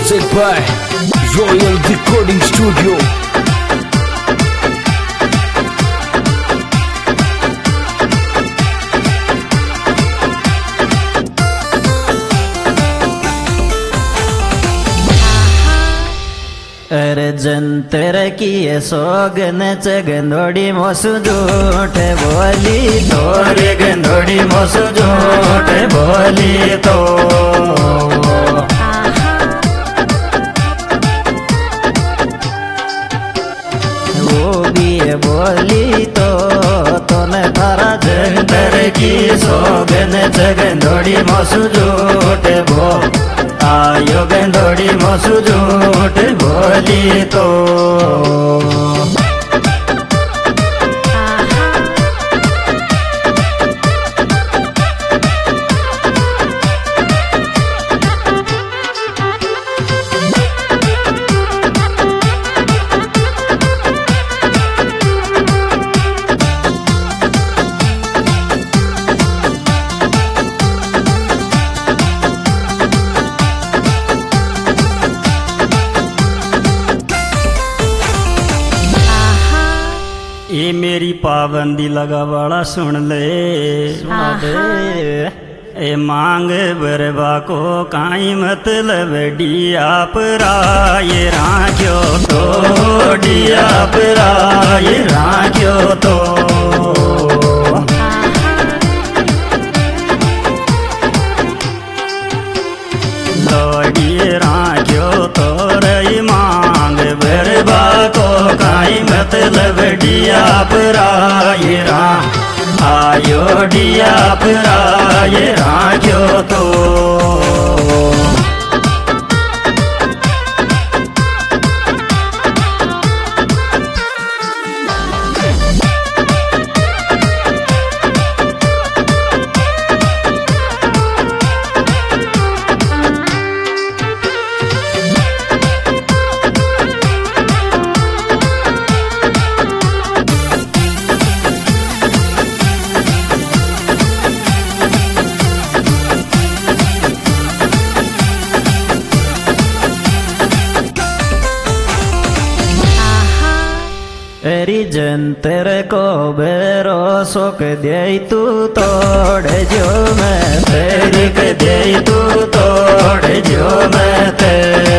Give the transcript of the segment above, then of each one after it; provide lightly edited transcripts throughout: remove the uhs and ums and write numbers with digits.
Music by Royal Recording Studio. अरे जंतर किए सोगन चगंदोड़ी मोसु झूठ बोली तोरे गंदोड़ी मोसु झूठ बोली तो वो भी बोली तो तोने थारा जंतर की सोगन चगंदोड़ी मोसु झूठ बो आयो गंदोड़ी मोसु झूठ बोली तो ये मेरी पाबंदी लगा वाला सुन ले ए मांग बरबा को काई मतलब डिया पराये राख्यो तो डिया पराये राख्यो तो लोडिए राख्यो तो रही मांग बरबा को काई मतलब डिया पराये रा आयो डिया पराये राख्यो तो एरी जंतर को बेरो सोक दे तू तोड़ जो मैं तेरी के दे तू तोड़ जो मैं ते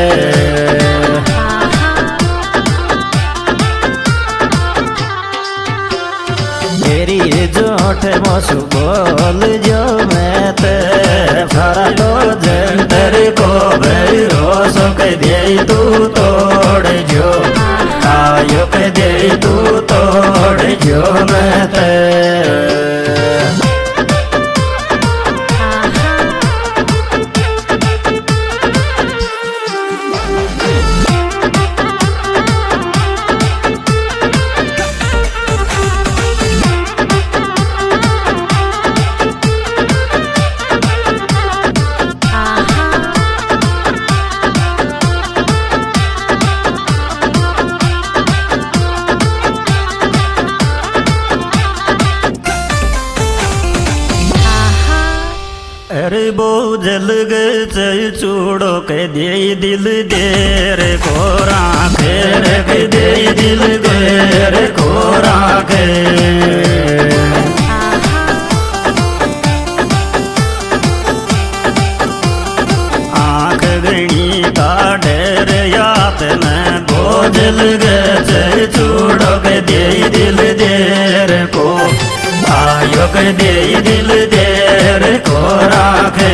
मेरी जोठ मोसु बोल जो मैं ते फरा लो जंतर को बेरो सोक दे तू तोड़ जो आयो के दे तू तोड़ जो मैं ते अरे बो जल गए चूड़ो के दे दिल देर को राखे रे दे दिल देर को राखे आँख गणी का ढेर याद में बोझल गए चूड़ो के दे दिल देर को आयो के दे दिल देर को राखे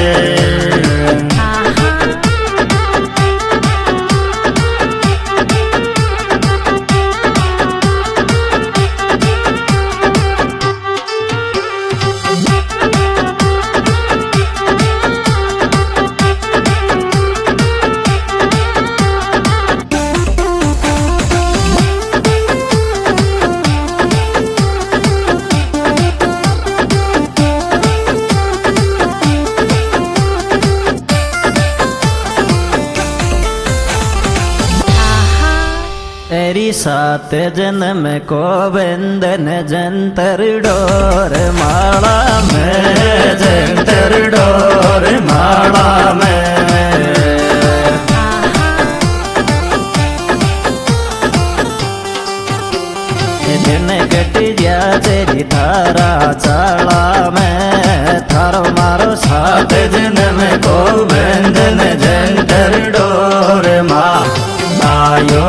तेरी सात जन्म को बंधन जंतर डोर माला में जंतर डोर माला में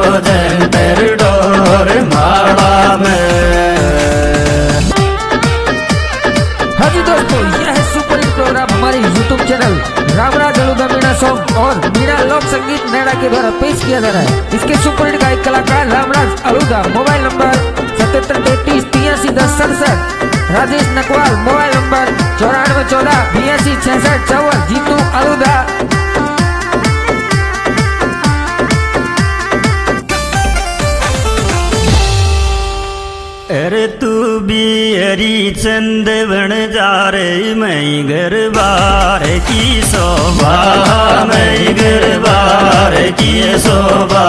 जंतर डोर माला में। हाँ जी दोस्तों, यह है सुपर हिट प्रोग्राम हमारे YouTube channel Ramraj Aluda Meena song और मीणा लोक संगीत नैना के द्वारा पेश किया जा रहा है। इसके सुपर हिट गायक कलाकार Ramraj Aluda, mobile number 7733-831067। Rajesh Nakwal, mobile number 9414-826654। Jeetu Aluda. अरे तू भी हरी चंद बन जा रे, मैं घर बार की शोभा, मैं घर बार की शोभा।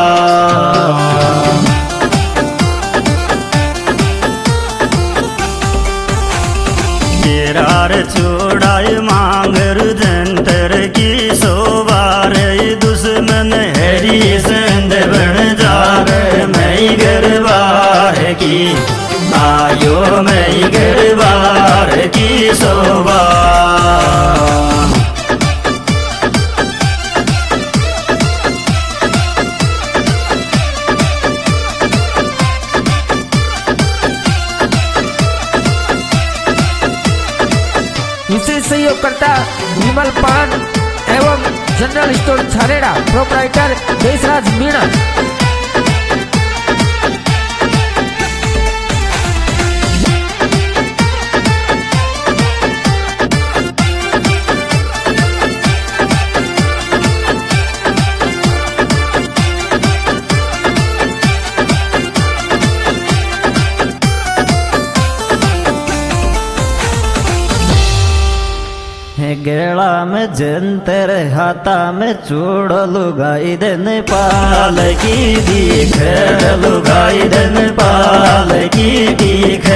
तेरार चूड़ाई मांगर जंतर की शोभा रे, दुश्मन हरी चंद बन जा रे, मैं घर बार की आयो, मैं घर बार की शोभा। विशेष सहयोगकर्ता विमल पान एवं general store Chhareda, proprietor Deshraj Meena. गेला में जंतर, हाथा में चूड़ो, लुगाई दिन पाल की दीख, लुगाई दिन पाल की दीख।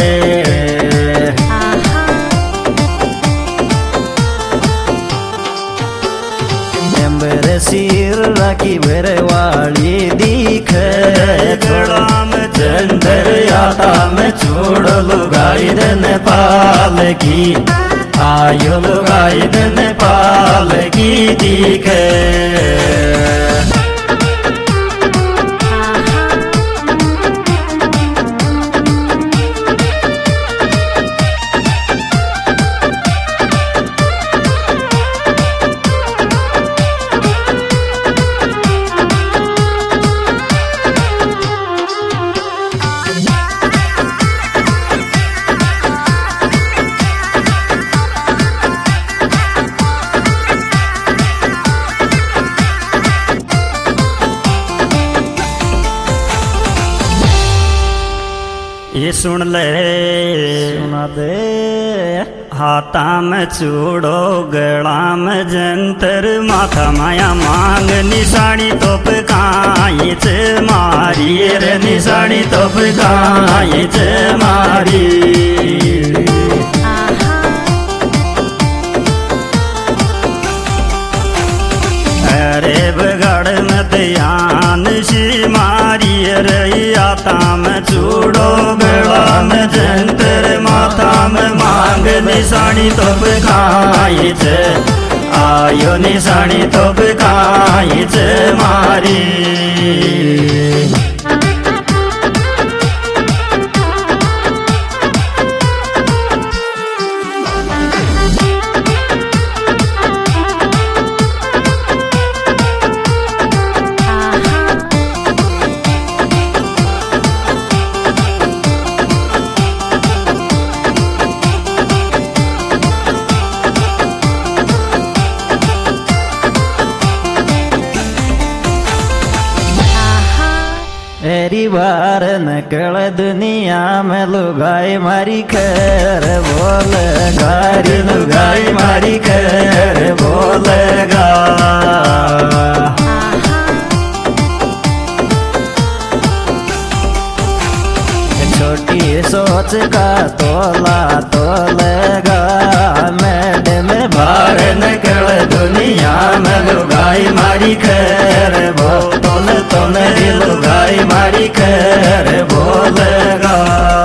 सिर राखी बरवाली दीख, गला में जंतर, हाथा में चूड़ो, लुगाई दिन पाल की आयो, लुगाई दिन पाल की दिखे। ये सुन ले, सुना दे। हाथा में चूड़ो, गला में जंतर, माथा माया मांग, निशानी तोप काई चे मारी रे, निशानी तोप काई चे मारी। अरे बगड़ में ध्यान सी मारी रे, हाथा में चूड़ो, गला में जंतर, माथा में मांग, निशानी तोप खाई चे आयो, निशानी तोप खाई चे मारी। मेरी बार नकल दुनिया में, लुगाई मारी खैर बोलेगा रे, लुगाई मारी खैर बोलेगा। छोटी सोच का तोला तोलेगा, मैडम बार नकल दुनिया में, लुगाई मारी खैर बोल, तोने लुगाई मारी खैर बोलेगा।